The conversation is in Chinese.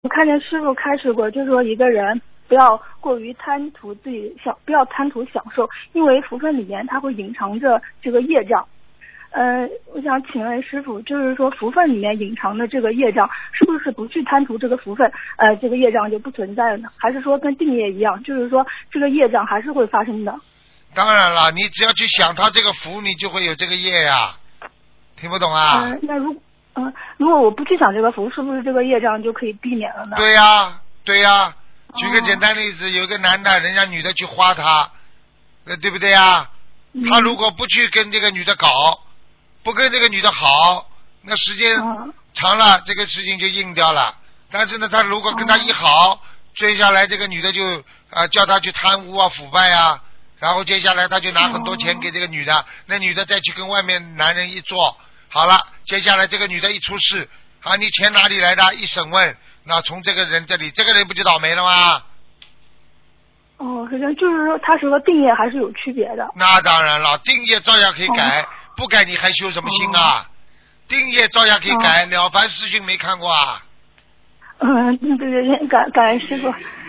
我看见师傅开始过，就说一个人不要过于贪图自己不要贪图享受，因为福分里面它会隐藏着这个业障。我想请问师傅，就是说福分里面隐藏的这个业障，是不是不去贪图这个福分，这个业障就不存在了呢？还是说跟定业一样，就是说这个业障还是会发生的？ 当然了，你只要去想他这个福，你就会有这个业呀。听不懂啊？ 那如果我不去想这个福，是不是这个业障就可以避免了呢？ 对呀，对呀。举个简单例子，有一个男的，人家女的去花他，对不对呀？他如果不去跟这个女的搞，不跟这个女的好，那时间长了，这个事情就硬掉了。但是呢，他如果跟他一好，接下来这个女的就叫他去贪污啊、腐败啊，然后接下来他就拿很多钱给这个女的，那女的再去跟外面男人一做，好了，接下来这个女的一出事，你钱哪里来的？一审问，那从这个人这里，这个人不就倒霉了吗？ 实际上就是说，他是和定业还是有区别的。 那当然了，定业照样可以改，不改你还修什么心啊？定业照样可以改，了凡四训没看过啊？ 对，感恩师傅。